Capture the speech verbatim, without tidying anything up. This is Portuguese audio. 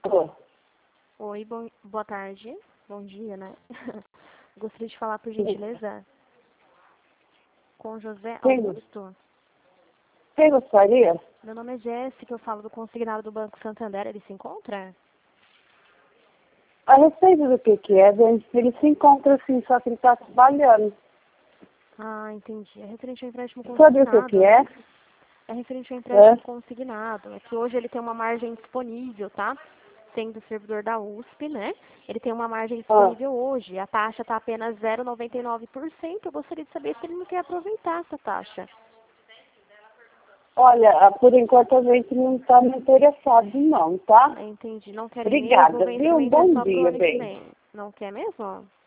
Alô? Oi, bom, boa tarde. Bom dia, né? Gostaria de falar, por gentileza, com José Quem, Augusto. quem gostaria? Meu nome é Jéssica, eu falo do consignado do Banco Santander. Ele se encontra? A respeito do que que é, bem, ele se encontra assim, só que ele está trabalhando. Ah, entendi. É referente ao empréstimo Sabe o que consignado, que é? né? É referente ao É? empréstimo consignado. É que hoje ele tem uma margem disponível, tá? Sendo servidor da U S P, né? Ele tem uma margem Ah, disponível hoje. A taxa está apenas zero vírgula noventa e nove por cento. Eu gostaria de saber se ele não quer aproveitar essa taxa. olha, ah, por enquanto a gente não está interessado não, tá? Entendi. Não querem mesmo. O Obrigada, viu? Um vencimento é bom só pro dia, ano que bem. vem. Não quer mesmo?